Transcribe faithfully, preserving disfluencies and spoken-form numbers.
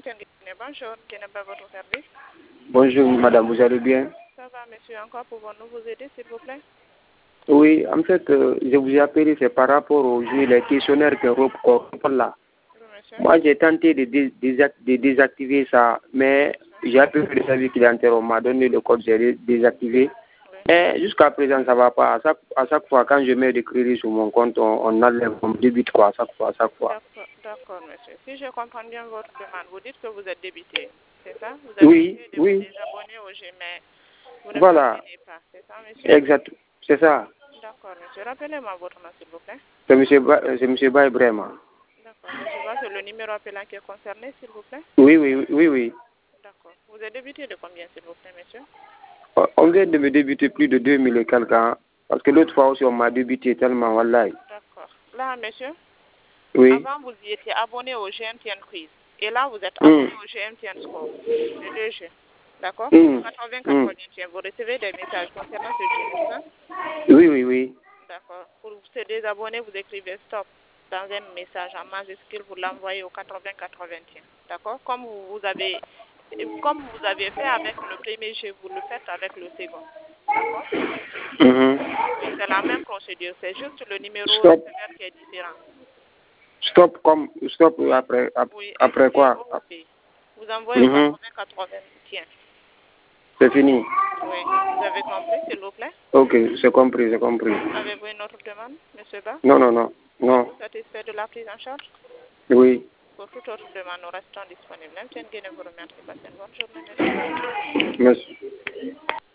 Bonjour, quel est votre service? Bonjour madame, vous allez bien? Ça va monsieur, encore pouvons-nous vous aider s'il vous plaît? Oui, en fait, euh, je vous ai appelé, c'est par rapport au jeu, les questionnaires que reprend là. Oui, monsieur. Moi, j'ai tenté de, dé désact de désactiver ça, mais j'ai appelé le service clientèle, on m'a donné le code, j'ai désactivé. Oui. Mais jusqu'à présent, ça ne va pas. À chaque, à chaque fois, quand je mets des crédits sur mon compte, on, on enlève, on débite quoi, à chaque fois, à chaque fois. D'accord, monsieur. Si je comprends bien votre demande, vous dites que vous êtes débité, c'est ça? Vous avez Oui, essayé de oui. vous désabonner au jeu, mais vous ne Voilà. parvenez pas, c'est ça, monsieur? Exact, c'est ça. D'accord, monsieur. Rappelez-moi votre nom, s'il vous plaît. C'est monsieur Ba, c'est monsieur Ba Ibrahima. D'accord, monsieur Ba, c'est le numéro appelant qui est concerné, s'il vous plaît? Oui, oui, oui, oui. D'accord. Vous êtes débité de combien, s'il vous plaît, monsieur? On vient de me débuter plus de deux mille et quelques ans. Parce que l'autre fois aussi, on m'a débuté tellement, wallahi. D'accord. Là, monsieur, Oui. avant, vous étiez abonné au G M T N Quiz. Et là, vous êtes Mm. abonné au G M T N Score. Les deux jeux. D'accord? Mm. quatre-vingts Mm. quatre-vingts, vous recevez des messages concernant ce jeu, n'est-ce pas? Oui, oui, oui. D'accord. Pour se désabonner, vous écrivez stop dans un message en majuscule, vous l'envoyez au quatre-vingts quatre-vingt-un. D'accord? Comme vous, vous avez comme vous avez fait avec le premier jeu, vous le faites avec le second. D'accord? Mm-hmm. Oui, c'est la même procédure. C'est juste le numéro Stop. receveur qui est différent. Stop comme stop après ap- Oui, après quoi? S T O P. Vous envoyez au Mm-hmm. quatre-vingts quatre-vingt-un. C'est fini. Oui. Vous avez compris, s'il vous plaît? Ok, j'ai compris, j'ai compris. Avez-vous une autre demande, monsieur Ba? Non, non, non, non. Êtes-vous satisfait de la prise en charge? Oui. Pour toute autre demande, nous restons disponibles. M T N vous remercie. Passez une bonne journée, monsieur Ba. Merci.